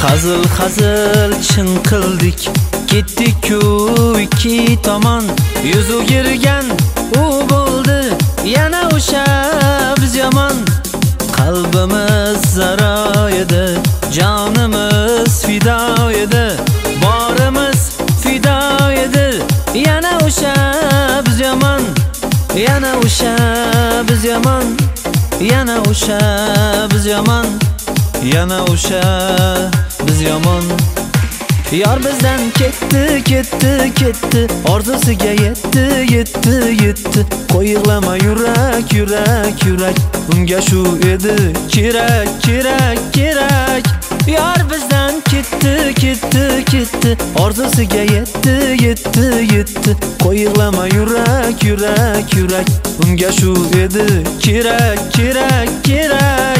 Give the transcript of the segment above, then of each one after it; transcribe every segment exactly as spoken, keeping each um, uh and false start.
Hazil hazil chin qildik, ketdik-ku ikki tomon. Yuz o'girgan u bo'ldi, yana o'sha biz yomon. Qalbimiz zaro edi, jonimiz fido edi, borimiz fido edi, yana o'sha biz yomon. Yana o'sha biz yomon, yana o'sha biz yomon, yana o'sha biz yomon. Yor bizdan ketdi, ketdi, ketdi, orzusiga yetdi, yetdi, yetdi. Qo'yig'lama yurak, yurak, yurak, unga shu edi kerak, kerak, kerak. Yor bizdan ketdi, ketdi, ketdi, orzusiga yetdi, yetdi, yetdi. Qo'yig'lama yurak, yurak, yurak, unga shu edi kerak, kerak, kerak.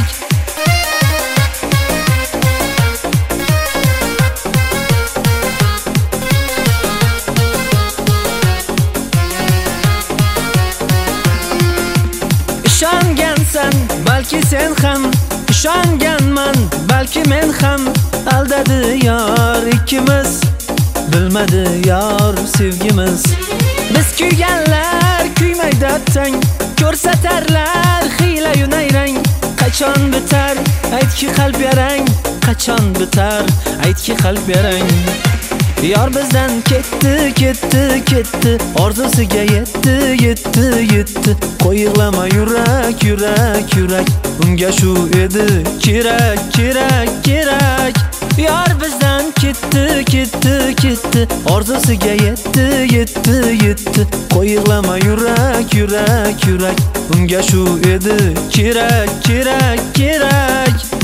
İshongansan, balki sen ham, ishonganman, balki men ham. Aldadi yor ikkimiz, bilmadi yor sevgimiz. Biz kuyganlar kuymaydi tang, ko'rsatarlar hiyla-yu nayrang. Qachon bitar aytki qalb yarang, qachon bitar aytki qalb yarang. Yor bizdan ketdi, ketdi, ketdi, orzusiga yetdi, yetdi, yetdi. Qo'yig'lama yurak, yurak, yurak, unga shu edi kerak, kerak, kerak. Yor bizdan ketdi, ketdi, ketdi, orzusiga yetdi, yetdi, yetdi. Qo'yig'lama yurak, yurak, yurak, unga shu edi kerak, kerak, kerak.